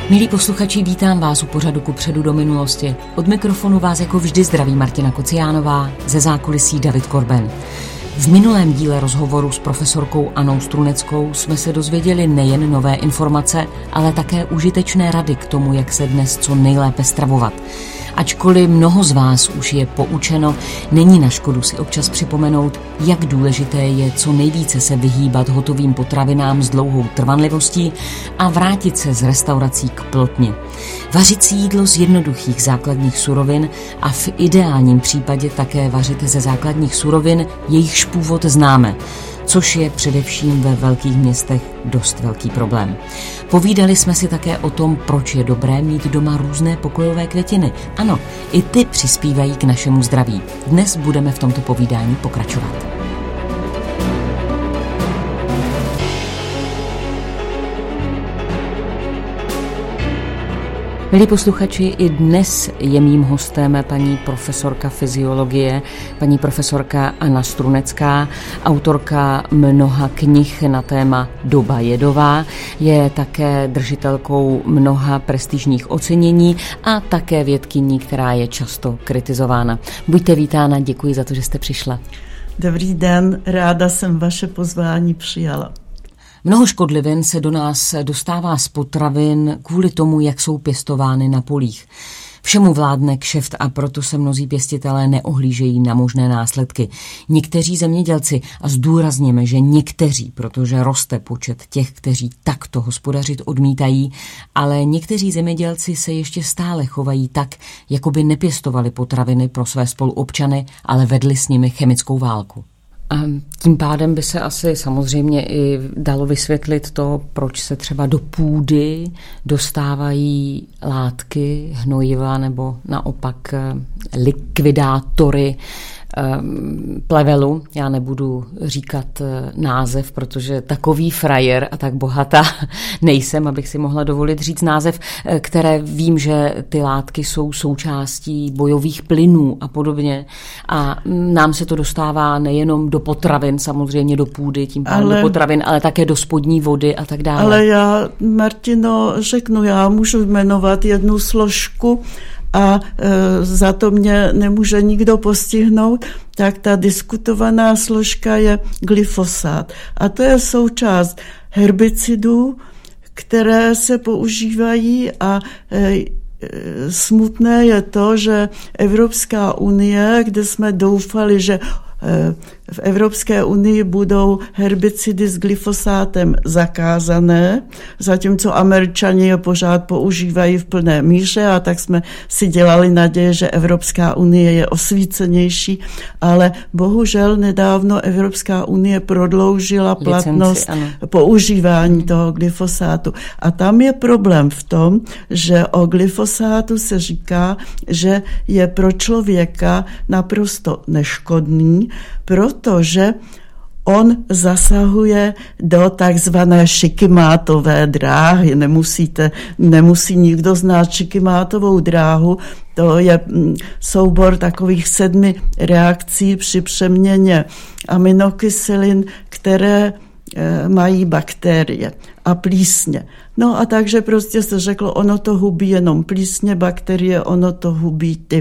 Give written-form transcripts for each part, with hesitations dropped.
Milí posluchači, vítám vás u pořadu Kupředu do minulosti. Od mikrofonu vás jako vždy zdraví Martina Kociánová, ze zákulisí David Korben. V minulém díle rozhovoru s profesorkou Annou Struneckou jsme se dozvěděli nejen nové informace, ale také užitečné rady k tomu, jak se dnes co nejlépe stravovat. Ačkoliv mnoho z vás už je poučeno, není na škodu si občas připomenout, jak důležité je co nejvíce se vyhýbat hotovým potravinám s dlouhou trvanlivostí a vrátit se z restaurací k plotně. Vařit si jídlo z jednoduchých základních surovin a v ideálním případě také vařit ze základních surovin, jejichž původ známe, což je především ve velkých městech dost velký problém. Povídali jsme si také o tom, proč je dobré mít doma různé pokojové květiny. Ano, i ty přispívají k našemu zdraví. Dnes budeme v tomto povídání pokračovat. Milí posluchači, i dnes je mým hostem paní profesorka fyziologie, paní profesorka Anna Strunecká, autorka mnoha knih na téma Doba jedová, je také držitelkou mnoha prestižních ocenění a také vědkyní, která je často kritizována. Buďte vítána, děkuji za to, že jste přišla. Dobrý den, ráda jsem vaše pozvání přijala. Mnoho škodlivin se do nás dostává z potravin kvůli tomu, jak jsou pěstovány na polích. Všemu vládne kšeft a proto se mnozí pěstitelé neohlížejí na možné následky. Někteří zemědělci, a zdůrazněme, že někteří, protože roste počet těch, kteří takto hospodařit odmítají, ale někteří zemědělci se ještě stále chovají tak, jako by nepěstovali potraviny pro své spoluobčany, ale vedli s nimi chemickou válku. A tím pádem by se asi samozřejmě i dalo vysvětlit to, proč se třeba do půdy dostávají látky, hnojiva nebo naopak likvidátory plevelu. Já nebudu říkat název, protože takový frajer a tak bohatá nejsem, abych si mohla dovolit říct název, které vím, že ty látky jsou součástí bojových plynů a podobně. A nám se to dostává nejenom do potravin, samozřejmě do půdy, tím pádem do potravin, ale také do spodní vody a tak dále. Ale já, Martino, řeknu, já můžu jmenovat jednu složku, a za to mě nemůže nikdo postihnout, tak ta diskutovaná složka je glyfosát. A to je součást herbicidů, které se používají a smutné je to, že Evropská unie, kde jsme doufali, že v Evropské unii budou herbicidy s glyfosátem zakázané, zatímco Američani je pořád používají v plné míře a tak jsme si dělali naděje, že Evropská unie je osvícenější, ale bohužel nedávno Evropská unie prodloužila platnost používání toho glyfosátu. A tam je problém v tom, že o glyfosátu se říká, že je pro člověka naprosto neškodný, protože on zasahuje do takzvané šikimátové dráhy. Nemusí nikdo znát šikimátovou dráhu. To je soubor takových 7 reakcí při přeměně aminokyselin, které mají bakterie a plísně. No a takže prostě se řeklo, ono to hubí jenom plísně, bakterie, ono to hubí ty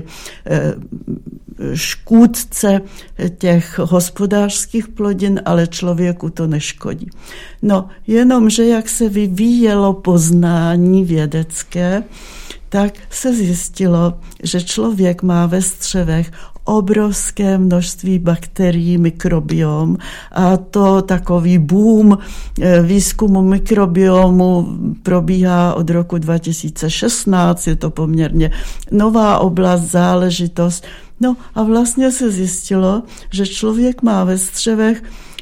škůdce těch hospodářských plodin, ale člověku to neškodí. No, jenomže jak se vyvíjelo poznání vědecké, tak se zjistilo, že člověk má ve střevech obrovské množství bakterií, mikrobiom, a to takový boom výzkumu mikrobiomu probíhá od roku 2016, je to poměrně nová oblast, záležitost. No a vlastně se zjistilo, že člověk má ve střevech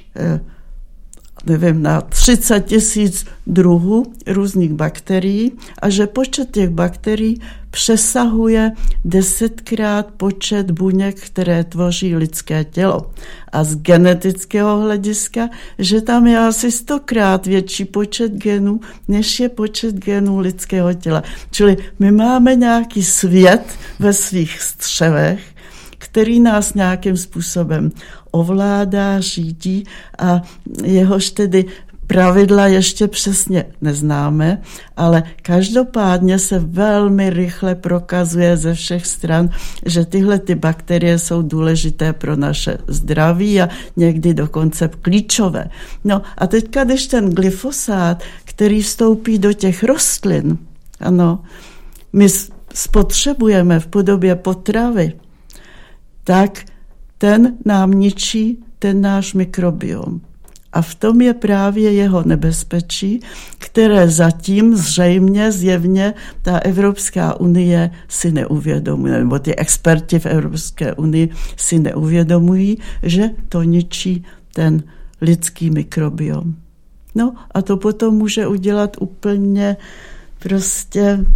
na 30 000 druhů různých bakterií a že počet těch bakterií přesahuje 10krát počet buněk, které tvoří lidské tělo. A z genetického hlediska, že tam je asi 100krát větší počet genů, než je počet genů lidského těla. Čili my máme nějaký svět ve svých střevech, který nás nějakým způsobem ovládá, řídí a jehož tedy pravidla ještě přesně neznáme, ale každopádně se velmi rychle prokazuje ze všech stran, že tyhle ty bakterie jsou důležité pro naše zdraví a někdy dokonce klíčové. No a teďka, když ten glyfosát, který vstoupí do těch rostlin, ano, my spotřebujeme v podobě potravy, tak ten nám ničí ten náš mikrobiom. A v tom je právě jeho nebezpečí, které zatím zjevně ta Evropská unie si neuvědomuje, nebo ty experti v Evropské unii si neuvědomují, že to ničí ten lidský mikrobiom. No a to potom může udělat úplně prostě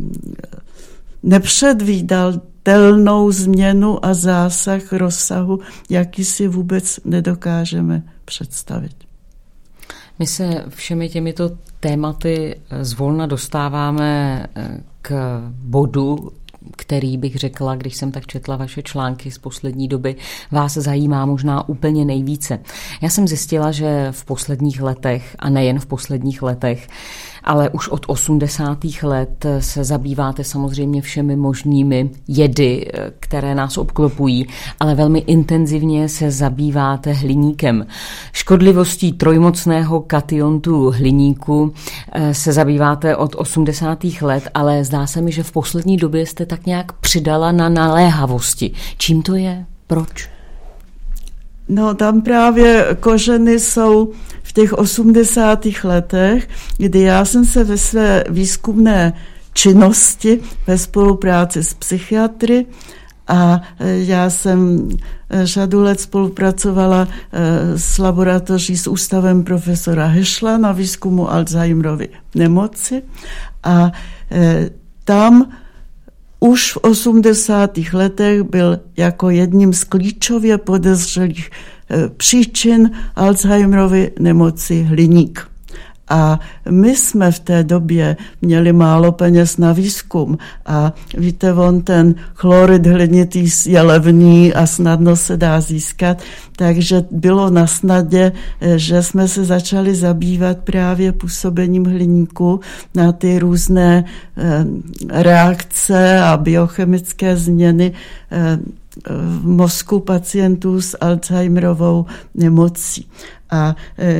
nepředvídatelnou změnu a zásah rozsahu, jaký si vůbec nedokážeme představit. My se všemi těmito tématy zvolna dostáváme k bodu, který bych řekla, když jsem tak četla vaše články z poslední doby, vás zajímá možná úplně nejvíce. Já jsem zjistila, že v posledních letech, a nejen v posledních letech, ale už od 80. let se zabýváte samozřejmě všemi možnými jedy, které nás obklopují, ale velmi intenzivně se zabýváte hliníkem. Škodlivostí trojmocného kationtu hliníku se zabýváte od 80. let, ale zdá se mi, že v poslední době jste tak nějak přidala na naléhavosti. Čím to je? Proč? No, tam právě kořeny jsou v těch 80. letech, kdy já jsem se ve své výzkumné činnosti ve spolupráci s psychiatry a já jsem řadu let spolupracovala s laboratoří s ústavem profesora Hešla na výzkumu Alzheimerovy nemoci a tam už v 80. letech byl jako jedním z klíčově podezřelých příčin Alzheimerovy nemoci hliník. A my jsme v té době měli málo peněz na výzkum a víte, on ten chlorid hlinitý je levný a snadno se dá získat, takže bylo na snadě, že jsme se začali zabývat právě působením hliníku na ty různé reakce a biochemické změny v mozku pacientů s Alzheimerovou nemocí. A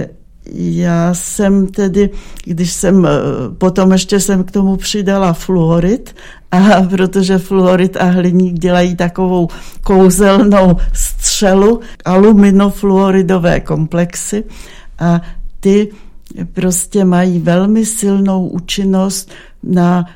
já jsem tedy, když jsem, potom ještě jsem k tomu přidala fluorid, a protože fluorid a hliník dělají takovou kouzelnou střelu, aluminofluoridové komplexy a ty prostě mají velmi silnou účinnost na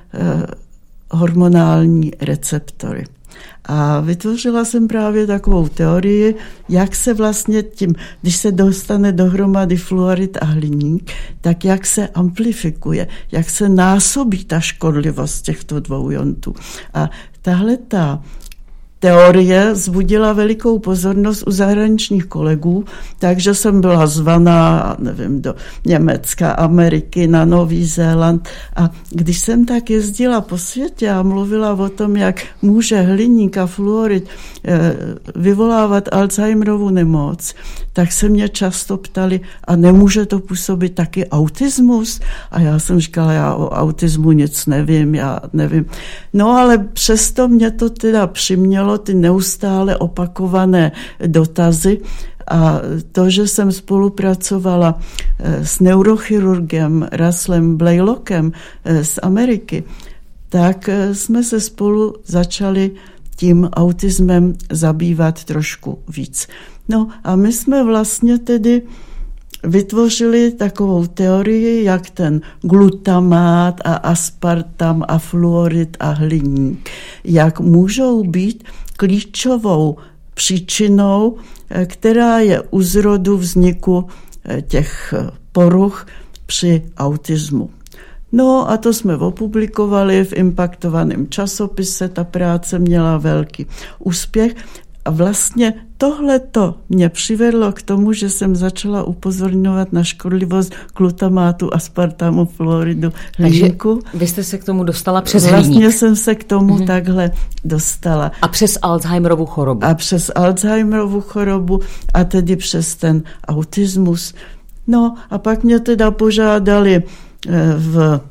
hormonální receptory. A vytvořila jsem právě takovou teorii, jak se vlastně tím, když se dostane dohromady fluorid a hliník, tak jak se amplifikuje, jak se násobí ta škodlivost těchto dvou jontů. A tahle ta teorie vzbudila velikou pozornost u zahraničních kolegů, takže jsem byla zvaná, nevím, do Německa, Ameriky, na Nový Zéland a když jsem tak jezdila po světě a mluvila o tom, jak může hliník a fluorid vyvolávat Alzheimerovu nemoc, tak se mě často ptali, a nemůže to působit taky autismus? A já jsem říkala, já o autismu nic nevím, já nevím. No ale přesto mě to teda přimělo ty neustále opakované dotazy a to, že jsem spolupracovala s neurochirurgem Russellem Blaylockem z Ameriky, tak jsme se spolu začali tím autismem zabývat trošku víc. No a my jsme vlastně tedy vytvořili takovou teorii, jak ten glutamát a aspartam a fluorid a hliník, jak můžou být klíčovou příčinou, která je u zrodu vzniku těch poruch při autismu. No a to jsme opublikovali v impaktovaném časopise, ta práce měla velký úspěch a vlastně tohleto mě přivedlo k tomu, že jsem začala upozorňovat na škodlivost glutamátu, aspartamu, fluoridu, hliníku. Takže vy jste se k tomu dostala přes hliník. Vlastně jsem se k tomu takhle dostala. A přes Alzheimerovu chorobu. A přes Alzheimerovu chorobu a tedy přes ten autismus. No a pak mě teda požádali v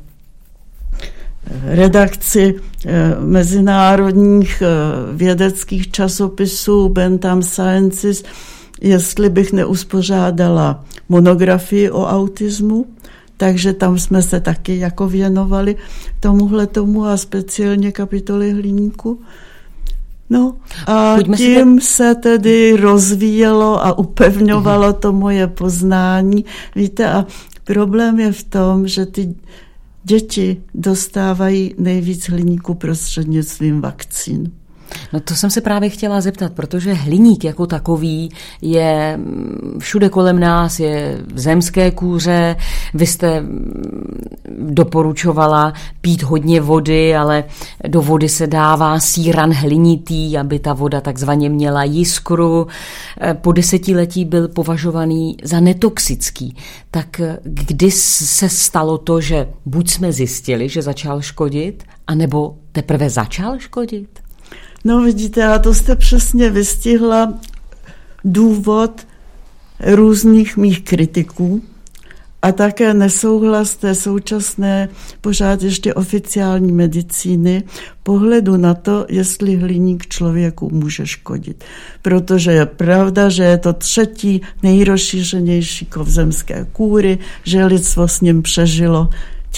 redakci mezinárodních vědeckých časopisů Bentham Sciences, jestli bych neuspořádala monografii o autismu, takže tam jsme se taky jako věnovali tomu a speciálně kapitoly Hliníku. No a tím se tedy rozvíjelo a upevňovalo to moje poznání. Víte, a problém je v tom, že ty děti dostávají nejvíc hliníku prostřednictvím vakcín. No to jsem se právě chtěla zeptat, protože hliník jako takový je všude kolem nás, je v zemské kůře. Vy jste doporučovala pít hodně vody, ale do vody se dává síran hlinitý, aby ta voda takzvaně měla jiskru. Po desetiletí byl považovaný za netoxický. Tak kdy se stalo to, že buď jsme zjistili, že začal škodit, anebo teprve začal škodit? No vidíte, a to jste přesně vystihla důvod různých mých kritiků a také nesouhlas té současné pořád ještě oficiální medicíny pohledu na to, jestli hliník člověku může škodit. Protože je pravda, že je to třetí nejrozšířenější kov zemské kůry, že lidstvo s ním přežilo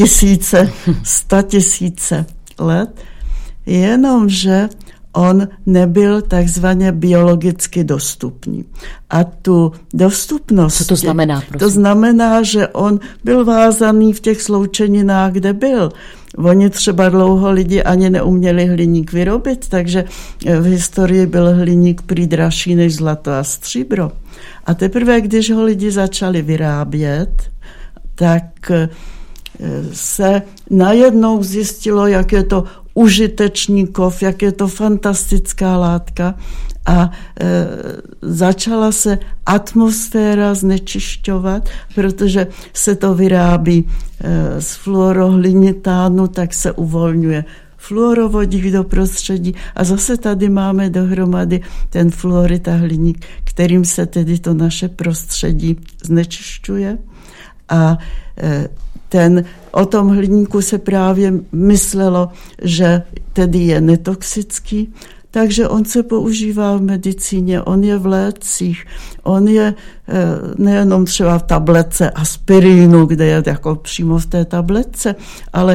statisíce let, jenomže on nebyl takzvaně biologicky dostupný. A tu dostupnost... Co to znamená? Prosím? To znamená, že on byl vázaný v těch sloučeninách, kde byl. Oni třeba dlouho lidi ani neuměli hliník vyrobit, takže v historii byl hliník prý dražší než zlato a stříbro. A teprve, když ho lidi začali vyrábět, tak se najednou zjistilo, jak je to užitečný kov, jak je to fantastická látka a začala se atmosféra znečišťovat, protože se to vyrábí z fluorohlinitánu, tak se uvolňuje fluorovodík do prostředí a zase tady máme dohromady ten fluorid a hliník, kterým se tedy to naše prostředí znečišťuje. A o tom hliníku se právě myslelo, že tedy je netoxický, takže on se používá v medicíně, on je v lécích, on je nejenom třeba v tabletce aspirínu, kde je jako přímo v té tabletce, ale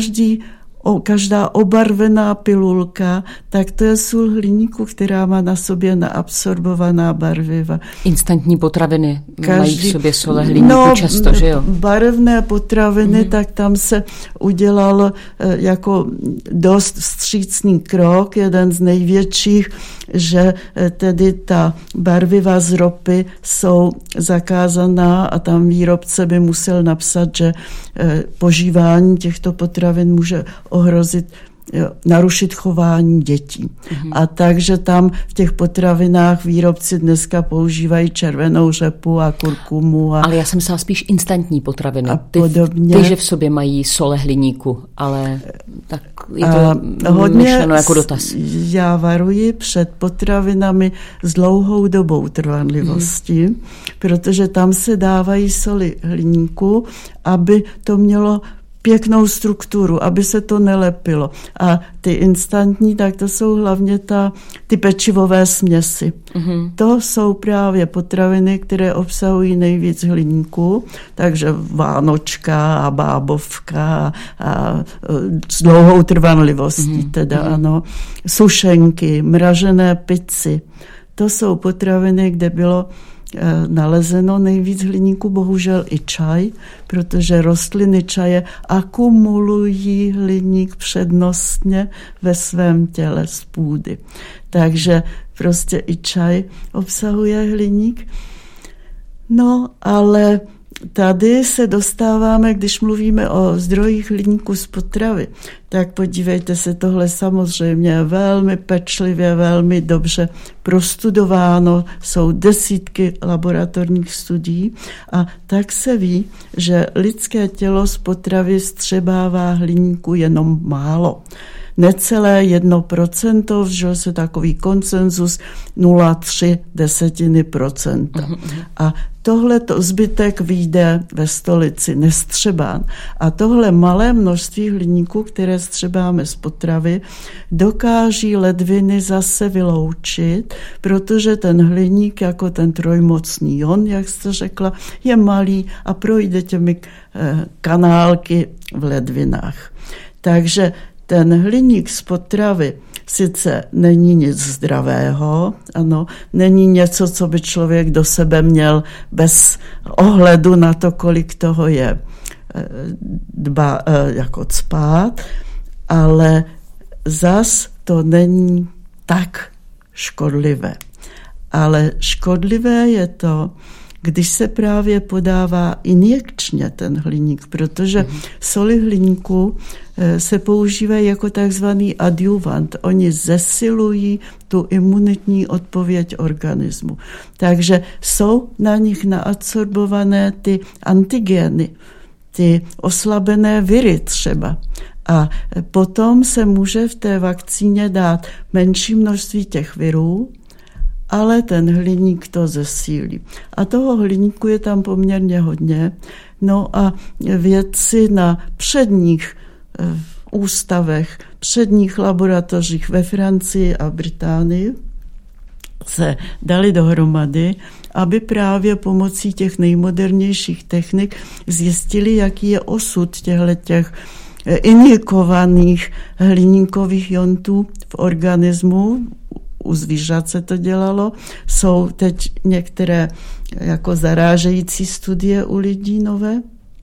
každá obarvená pilulka, tak to je sůl hliníku, která má na sobě naabsorbovaná barviva. Instantní potraviny mají v sobě sole hliníku často, že jo? Barevné potraviny, tak tam se udělal jako dost vstřícný krok, jeden z největších, že tedy ta barviva z ropy jsou zakázaná a tam výrobce by musel napsat, že požívání těchto potravin může ohrozit, narušit chování dětí. A takže tam v těch potravinách výrobci dneska používají červenou řepu a kurkumu. Ale já jsem myslela spíš instantní potraviny. A podobně. Ty, že v sobě mají sole hliníku, ale tak je to myšleno jako dotaz. Já varuji před potravinami s dlouhou dobou trvanlivosti, protože tam se dávají soli hliníku, aby to mělo pěknou strukturu, aby se to nelepilo. A ty instantní, tak to jsou hlavně ty pečivové směsi. To jsou právě potraviny, které obsahují nejvíc hliníku, takže vánočka a bábovka a s dlouhou trvanlivostí teda, ano. Sušenky, mražené pici. To jsou potraviny, kde bylo nalezeno nejvíc hliníku, bohužel i čaj, protože rostliny čaje akumulují hliník přednostně ve svém těle z půdy. Takže prostě i čaj obsahuje hliník. No, ale tady se dostáváme, když mluvíme o zdrojích hliníku z potravy, tak podívejte se, tohle samozřejmě je velmi pečlivě, velmi dobře prostudováno, jsou desítky laboratorních studií a tak se ví, že lidské tělo z potravy vstřebává hliníku jenom málo. necelé 1%, že se takový konsenzus 0,3%. A tohleto zbytek vyjde ve stolici, nestřebán. A tohle malé množství hliníku, které střebáme z potravy, dokáží ledviny zase vyloučit, protože ten hliník, jako ten trojmocný ion, jak jste řekla, je malý a projde těmi kanálky v ledvinách. Takže ten hliník z potravy sice není nic zdravého, ano, není něco, co by člověk do sebe měl bez ohledu na to, kolik toho je jako cpát, ale zas to není tak škodlivé. Ale škodlivé je to, když se právě podává injekčně ten hliník, protože soli hliníku se používají jako takzvaný adjuvant. Oni zesilují tu imunitní odpověď organismu. Takže jsou na nich naadsorbované ty antigeny, ty oslabené viry třeba. A potom se může v té vakcíně dát menší množství těch virů, ale ten hliník to zesílí. A toho hliníku je tam poměrně hodně. No a vědci na předních ústavech, předních laboratořích ve Francii a Británii se dali dohromady, aby právě pomocí těch nejmodernějších technik zjistili, jaký je osud těch injikovaných hliníkových iontů v organismu. U zvířat se to dělalo. Jsou teď některé jako zarážející studie u lidí nové.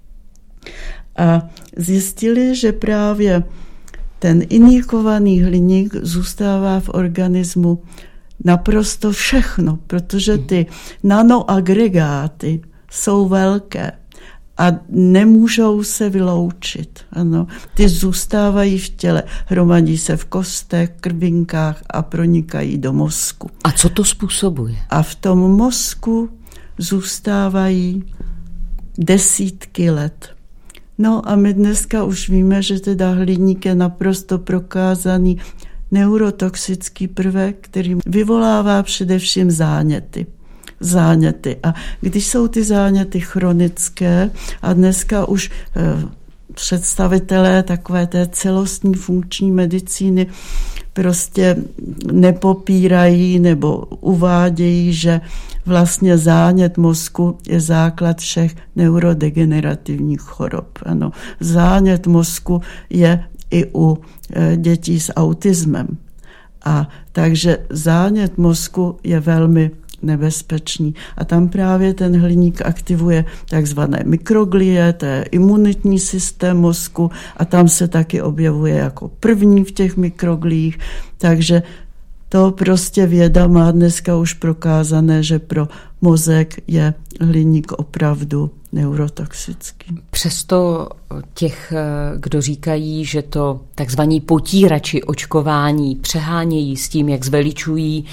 A zjistili, že právě ten injikovaný hliník zůstává v organismu naprosto všechno, protože ty nanoagregáty jsou velké a nemůžou se vyloučit. Ano. Ty zůstávají v těle, hromadí se v kostech, krvinkách a pronikají do mozku. A co to způsobuje? A v tom mozku zůstávají desítky let. No a my dneska už víme, že teda hliník je naprosto prokázaný neurotoxický prvek, který vyvolává především záněty. A když jsou ty záněty chronické a dneska už představitelé takové té celostní funkční medicíny prostě nepopírají nebo uvádějí, že vlastně zánět mozku je základ všech neurodegenerativních chorob. Ano, zánět mozku je i u dětí s autismem. A takže zánět mozku je velmi nebezpečný. A tam právě ten hliník aktivuje takzvané mikroglie, to je imunitní systém mozku a tam se taky objevuje jako první v těch mikrogliích. Takže to prostě věda má dneska už prokázané, že pro mozek je hliník opravdu neurotoxický. Přesto těch, kdo říkají, že to takzvaní potírači očkování přehánějí s tím, jak zveličují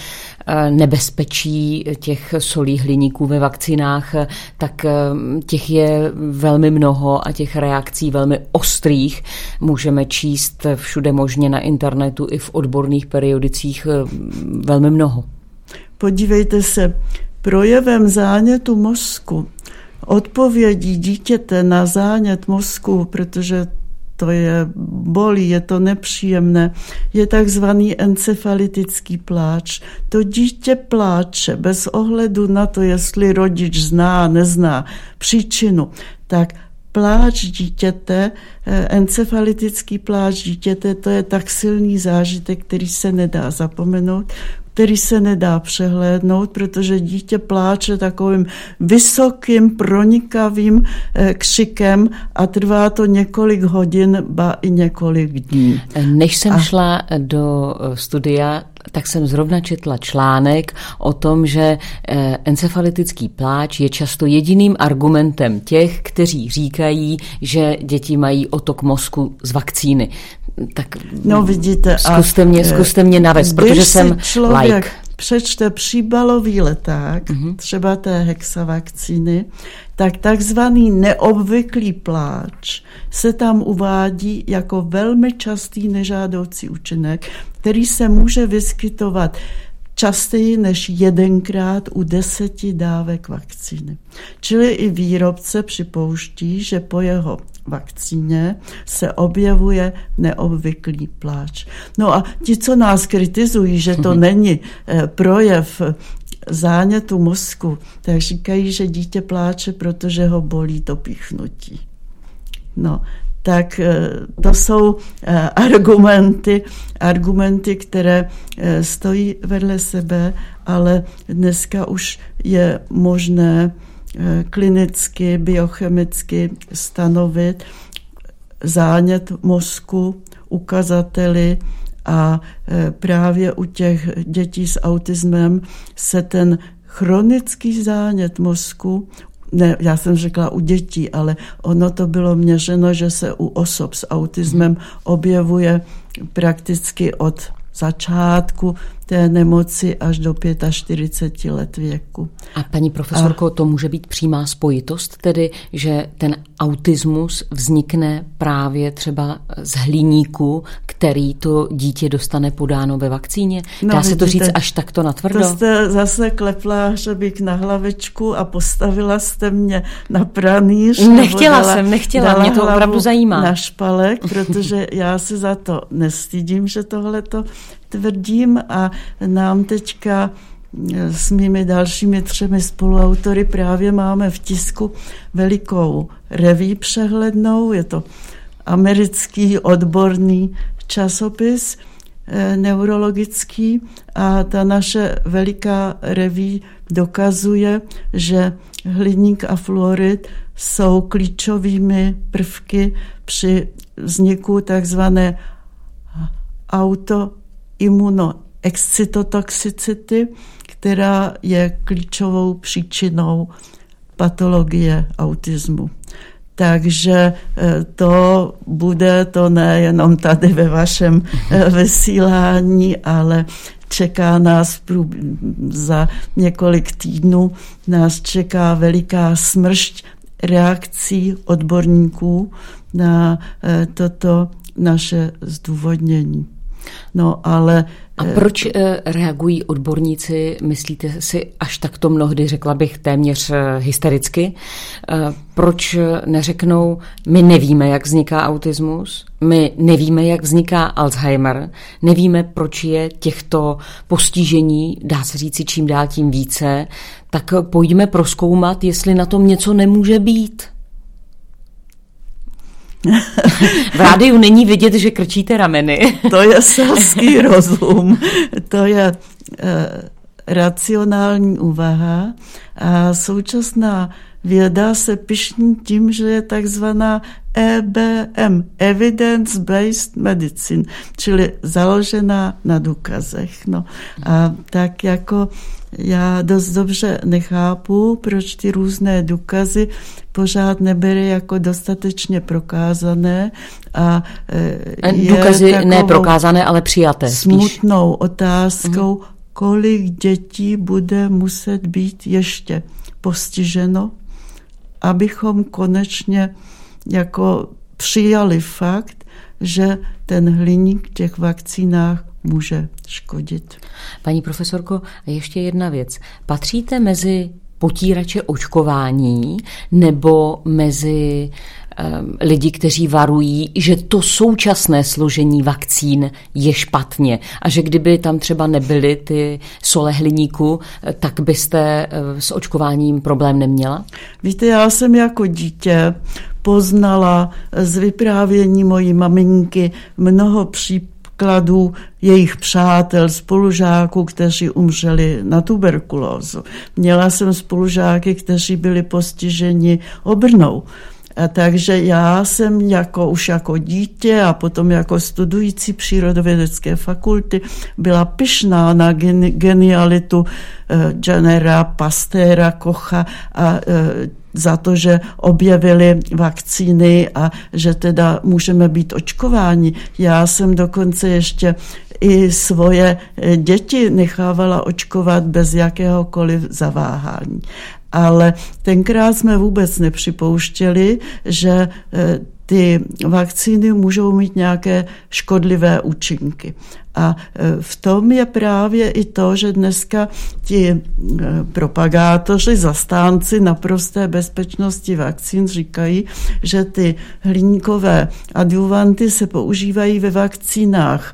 nebezpečí těch solí hliníků ve vakcinách, tak těch je velmi mnoho a těch reakcí velmi ostrých můžeme číst všude možně na internetu i v odborných periodicích velmi mnoho. Podívejte se, projevem zánětu mozku, odpovědí dítěte na zánět mozku, protože to je bolí, je to nepříjemné, je takzvaný encefalitický pláč. To dítě pláče bez ohledu na to, jestli rodič zná, nezná příčinu, tak pláč dítěte, encefalitický pláč dítěte, to je tak silný zážitek, který se nedá zapomenout, který se nedá přehlédnout, protože dítě pláče takovým vysokým, pronikavým křikem a trvá to několik hodin, ba i několik dní. Než jsem šla do studia, tak jsem zrovna četla článek o tom, že encefalitický pláč je často jediným argumentem těch, kteří říkají, že děti mají otok mozku z vakcíny. Tak no vidíte, zkuste mě navést, protože jsem laik. přečte příbalový leták, třeba té hexavakcíny, tak takzvaný neobvyklý pláč se tam uvádí jako velmi častý nežádoucí účinek, který se může vyskytovat častěji než 1krát u 10 dávek vakcíny. Čili i výrobce připouští, že po jeho vakcíně se objevuje neobvyklý pláč. No a ti, co nás kritizují, že to není projev zánětu mozku, tak říkají, že dítě pláče, protože ho bolí to píchnutí. No, tak to jsou argumenty, které stojí vedle sebe, ale dneska už je možné klinicky, biochemicky stanovit zánět mozku, ukazateli, a právě u těch dětí s autismem se ten chronický zánět mozku, ne, já jsem řekla u dětí, ale ono to bylo měřeno, že se u osob s autismem objevuje prakticky od začátku té nemoci až do 45 let věku. A paní profesorko, to může být přímá spojitost, tedy, že ten autismus vznikne právě třeba z hliníku, který to dítě dostane podáno ve vakcíně? Dá se to říct až takto natvrdo? To jste zase klepla hřebík na hlavičku a postavila jste mě na pranýř. Nechtěla, mě to opravdu zajímá. Na špalek, protože já se za to nestydím, že tohleto tvrdím, a nám teďka s mými dalšími 3 spoluautory právě máme v tisku velikou reví přehlednou. Je to americký odborný časopis neurologický a ta naše veliká reví dokazuje, že hliník a fluorid jsou klíčovými prvky při vzniku takzvané autoimunoexcitotoxicity, která je klíčovou příčinou patologie autismu. Takže to bude to nejenom tady ve vašem vysílání, ale čeká nás za několik týdnů, nás čeká veliká smršť reakcí odborníků na toto naše zdůvodnění. No, ale... A proč reagují odborníci, myslíte si, až takto mnohdy, řekla bych téměř hystericky? Proč neřeknou, my nevíme, jak vzniká autismus, my nevíme, jak vzniká Alzheimer, nevíme, proč je těchto postižení, dá se říci čím dál tím více, tak pojďme prozkoumat, jestli na tom něco nemůže být. V rádiu není vidět, že krčíte rameny. To je selský rozum, to je racionální úvaha a současná věda se pyšní tím, že je takzvaná EBM, Evidence-Based Medicine, čili založená na důkazech. No. A tak jako já dost dobře nechápu, proč ty různé důkazy pořád nebere jako dostatečně prokázané a důkazy neprokázané, ale přijaté. Smutnou otázkou, kolik dětí bude muset být ještě postiženo, abychom konečně jako přijali fakt, že ten hliník v těch vakcínách může škodit. Paní profesorko, a ještě jedna věc. Patříte mezi potírače očkování nebo mezi lidi, kteří varují, že to současné složení vakcín je špatně a že kdyby tam třeba nebyly ty sole hliníku, tak byste s očkováním problém neměla? Víte, já jsem jako dítě poznala z vyprávění mojí maminky mnoho příkladů jejich přátel, spolužáků, kteří umřeli na tuberkulózu. Měla jsem spolužáky, kteří byli postiženi obrnou. Takže já jsem už jako dítě a potom jako studující přírodovědecké fakulty byla pyšná na genialitu Jennera, Pasteura, Kocha a za to, že objevili vakcíny a že teda můžeme být očkováni. Já jsem dokonce ještě i svoje děti nechávala očkovat bez jakéhokoliv zaváhání. Ale tenkrát jsme vůbec nepřipouštěli, že ty vakcíny můžou mít nějaké škodlivé účinky. A v tom je právě i to, že dneska ti propagátoři, zastánci naprosté bezpečnosti vakcín říkají, že ty hliníkové adjuvanty se používají ve vakcínách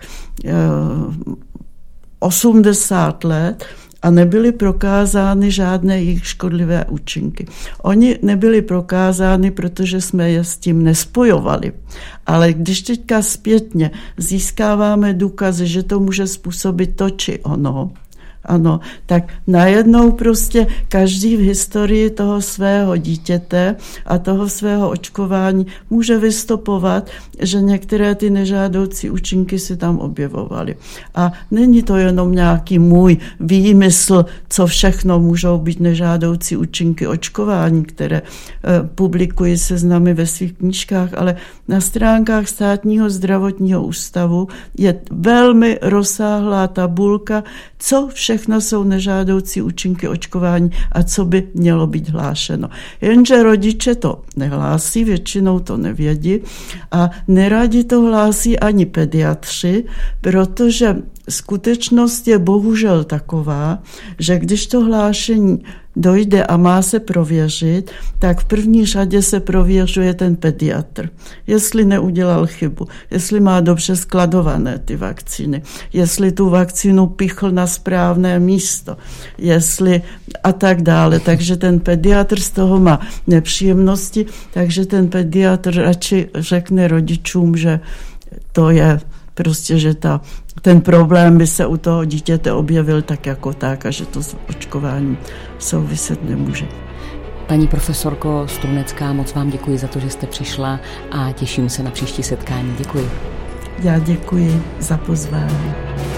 80 let a nebyly prokázány žádné jejich škodlivé účinky. Oni nebyly prokázány, protože jsme je s tím nespojovali. Ale když teďka zpětně získáváme důkazy, že to může způsobit to či ono, ano, tak najednou prostě každý v historii toho svého dítěte a toho svého očkování může vystopovat, že některé ty nežádoucí účinky se tam objevovaly. A není to jenom nějaký můj výmysl, co všechno můžou být nežádoucí účinky očkování, které publikuji seznamy ve svých knížkách, ale na stránkách Státního zdravotního ústavu je velmi rozsáhlá tabulka, co všechno jsou nežádoucí účinky očkování a co by mělo být hlášeno. Jenže rodiče to nehlásí, většinou to nevědí a neradi to hlásí ani pediatři, protože skutečnost je bohužel taková, že když to hlášení dojde a má se prověřit, tak v první řadě se prověřuje ten pediatr. Jestli neudělal chybu, jestli má dobře skladované ty vakcíny, jestli tu vakcínu pichl na správné místo, jestli a tak dále. Takže ten pediatr z toho má nepříjemnosti, takže ten pediatr radši řekne rodičům, že to je prostě, že ten problém by se u toho dítěte objevil tak jako tak a že to s očkováním souviset nemůže. Paní profesorko Strunecká, moc vám děkuji za to, že jste přišla a těším se na příští setkání. Děkuji. Já děkuji za pozvání.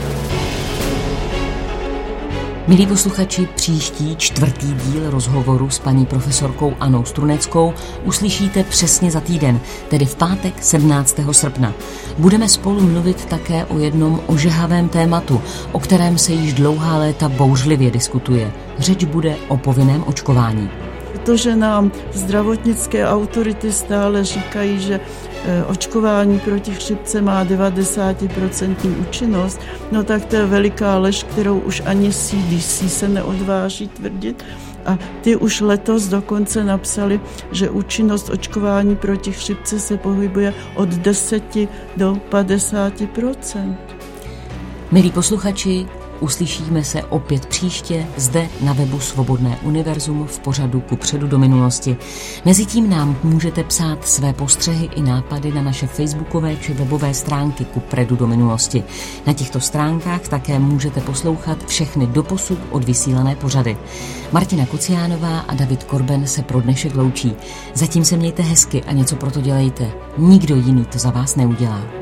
Milí posluchači, příští 4. díl rozhovoru s paní profesorkou Annou Struneckou uslyšíte přesně za týden, tedy v pátek 17. srpna. Budeme spolu mluvit také o jednom ožehavém tématu, o kterém se již dlouhá léta bouřlivě diskutuje. Řeč bude o povinném očkování. Protože nám zdravotnické autority stále říkají, že očkování proti chřipce má 90% účinnost, no tak to je veliká lež, kterou už ani CDC se neodváží tvrdit. A ty už letos dokonce napsali, že účinnost očkování proti chřipce se pohybuje od 10 do 50%. Milí posluchači, uslyšíme se opět příště zde na webu Svobodné univerzum v pořadu Kupředu do minulosti. Mezitím nám můžete psát své postřehy i nápady na naše facebookové či webové stránky Kupředu do minulosti. Na těchto stránkách také můžete poslouchat všechny doposud odvysílané pořady. Martina Kociánová a David Korben se pro dnešek loučí. Zatím se mějte hezky a něco pro to dělejte. Nikdo jiný to za vás neudělá.